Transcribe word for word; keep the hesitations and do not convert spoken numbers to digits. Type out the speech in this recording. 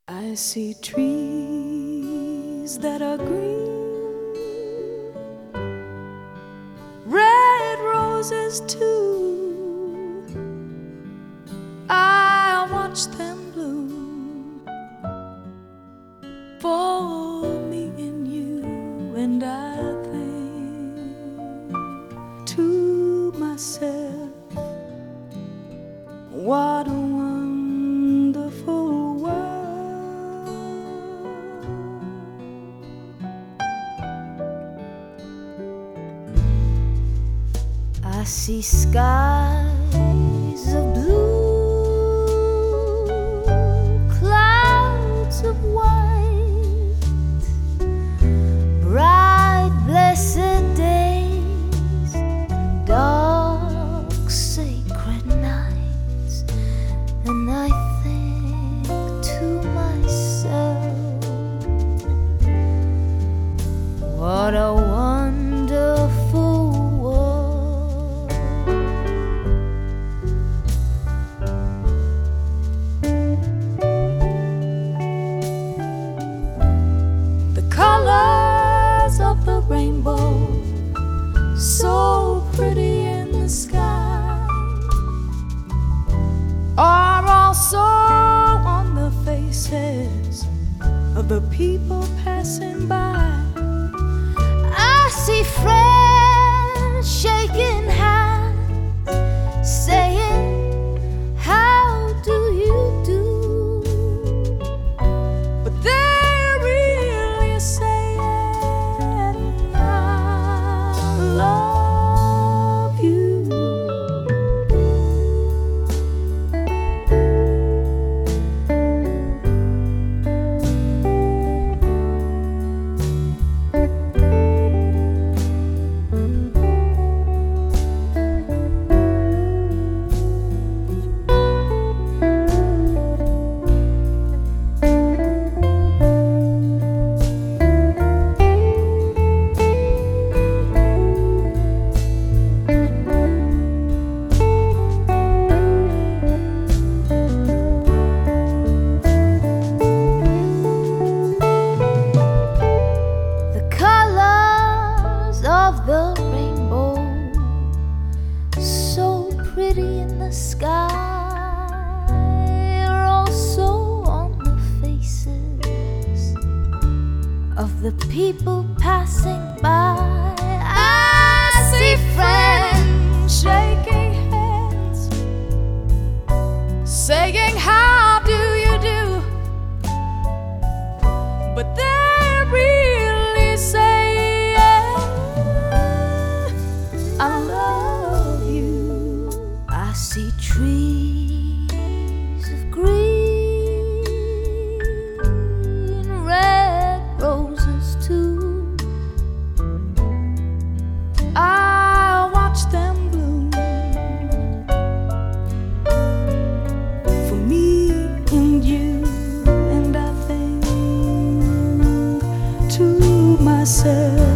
I see trees that are green, red roses too. I watch them bloom for me and you, and I think to myself, what a wonderful world. I see skies of blue, clouds of white, bright blessed days, dark sacred nights, and I think to myself, what a wonderful world. The colors of the rainbow, so pretty in the sky, are also on the faces of the people passing by. I see friends shaking hands, saying, how do you do? But they're really saying, I love you. The rainbow, so pretty in the sky, are also on the faces of the people passing by. I see friends shaking hands, saying, how do you do? But they're really saying, I love you. I see trees of green, red roses too. I watch them bloom for me and you, and I think to myself,